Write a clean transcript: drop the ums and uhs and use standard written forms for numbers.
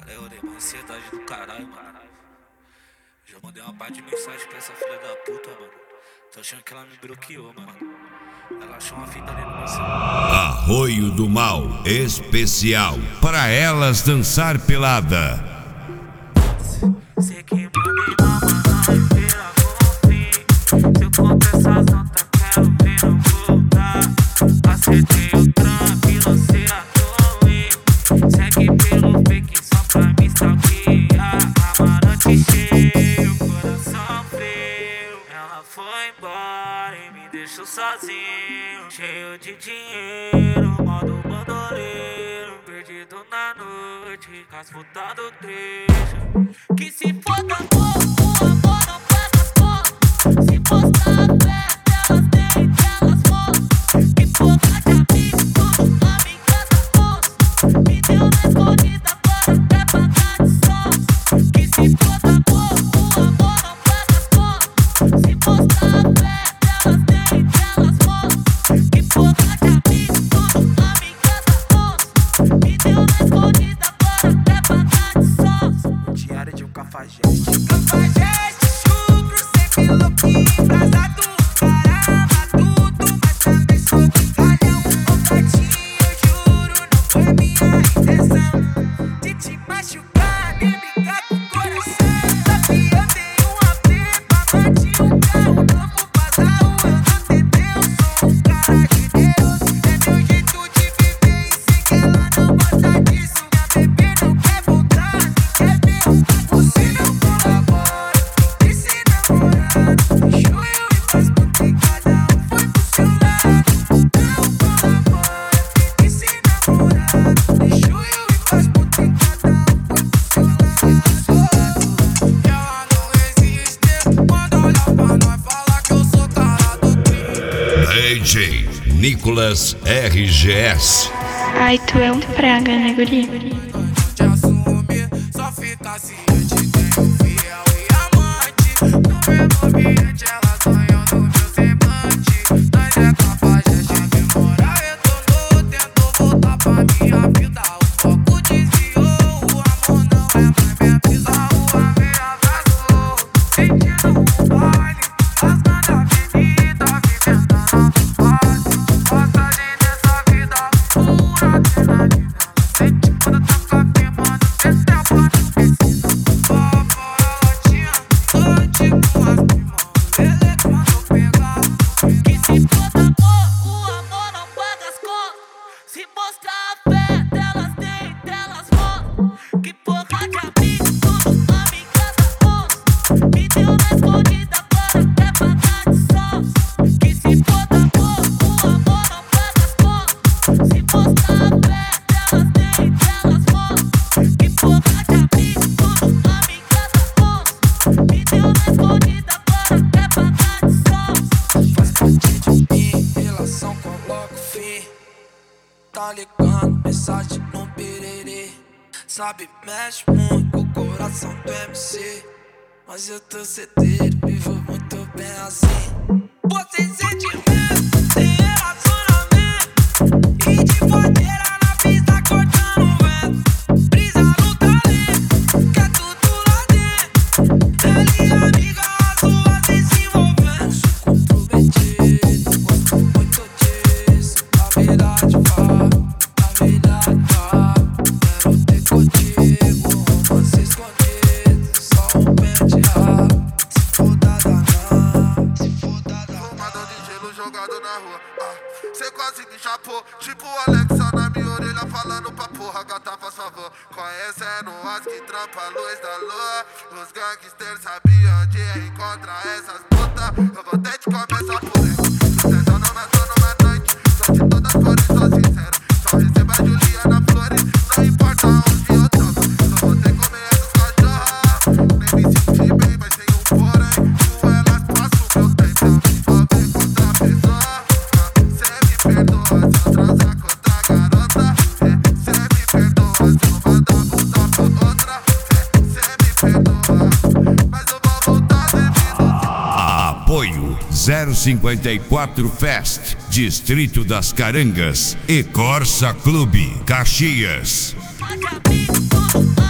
Uma ansiedade do caralho, mano. Já mandei uma parte de mensagem pra essa filha da puta, mano. Tô achando que ela me bloqueou, mano. Ela achou uma fita dentro do meu celular. Arroio do Mal especial para elas dançar pelada. Sei que mandei na mano e vira fim. Se eu conto essas notas, quero ver eu voltar. Acertei o trampo e lancei a torre. Segue pelo fake só pra me stalkear. Amarante cheio, coração frio. Ela foi embora e me deixou sozinho, cheio de dinheiro, modo bandoleiro. Perdido na noite, com as putas do trecho. Que se foda pouco, o amor não pega as contas. Se postar a fé, elas nem elas vão. Que porra de amigo, tudo amiga da moça. Me deu na escondida, agora quer pagar de sócio. Que se foda pouco, o amor não pega as contas. Se postar a fé, elas nem elas vão. Que porra de amigo, tudo amiga da moça. Me deu na escondida, agora quer pagar de sócio. Diário de um cafajeste. Cafajeste, chubro, sempre louquinho, embrasado. Caramba, tudo, mas também sou brincalhão. Ô juro, não foi minha intenção de te machucar, nem brincar com o coração. Sabe, eu tenho uma pepa, bati um carro novo, bazarro, eu não tentei, eu sou um cara de Deus. É meu jeito de viver e sei que ela não gosta disso. Minha bebê não quer voltar, nem quer ver. Você não colabora, tem que ser namorado. Deixou eu ir pras putas e cada um foi pro seu lado. Não colabora, tem que ser namorado. Deixou eu ir pras putas e cada um foi pro seu lado. Ela não existe, quando olha pra nós fala que eu sou cara do crime. DJ Nicolas RGS. Ai, tu é um praga, né, guri? Não te assumir, só fica ciente. Tenho fiel e amante. No mesmo ambiente, ela sonhou no meu semblante. Nós é cafajeste, demora, retornou. Tentou voltar pra minha vida. O foco desviou, o amor não é mais minha brisa. O amor me abraçou, sentindo um baile. Rasgando a avenida, vivendo a nossa paz. Passagem dessa vida, pura adrenalina. Sente quando toca firmando, esse é o plano esquecido. Lá fora latinha, tô tipo as primos. Ele quando pegar. Que se foda pouco, o amor não paga as contas. Se mostrar a fé delas, nem delas vão. Que porra de amigo, tudo amiga da moça. Me deu na escondida, agora quer pagar de sócio. Que se foda pouco, o amor não paga as contas. Se mostrar a fé delas, nem delas vão. Que porra de amigo, tudo amiga da moça. Me deu na escondida, agora quer pagar de sócio. Faz parte de mim, relação coloca o fim. Tá ligando, mensagem no pererê. Sabe, mexe muito com o coração do MC. Mas eu tô certeiro, vivo muito bem assim. Você sente medo, sem relacionamento. E de fodeira na pista cortando vento. Brisa no talento, quer tudo lá dentro. Ele e amiga, as duas desenvolvendo. Sou comprometido, gosto muito disso. Na verdade, quero ter contigo, romance escondido. Só um pente rápido, se foda danado, se foda danado. Fumador de gelo jogado na rua. Cê quase me chapou, tipo Alexa na minha orelha falando pra porra, gata faz favor. Conhecendo as que trampa a luz da lua. Os gangsters sabiam onde encontrar essas putas. Eu vou até te começar por aí. Sucessão não matou numa noite. Sou de todas as cores, sou sincero. Só recebo a Juliana Flores, não importa onde eu troco. Só vou ter que comer essas cachorras. Nem me senti bem, mas tem um porém. Com elas passo meu tempo. Eu me envolver com outra pessoa. Cê me perdoa se eu transar com outra garota. Cê me perdoa se eu mandar voltar pra outra. Cê me perdoa, mas eu vou voltar devido. Apoio 054 Fest, Distrito das Carangas e Corsa Clube, Caxias. Pode abrir tudo.